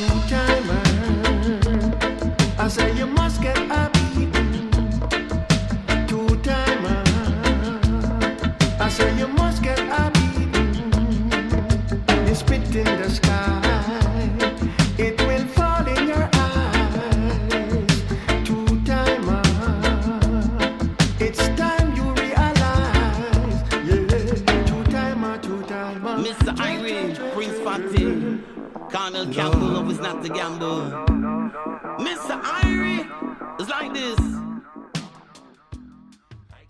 two-timer. I say you must get a beating. Two-timer. I say you must get a beating. You spit in the sky, it will fall in your eyes. Two-timer. It's time you realize. Yeah. Two-timer, two-timer. Mr. Irene, Prince Fatty, Colonel Campbell, love is not to gamble. Mr. Irene, it's like this.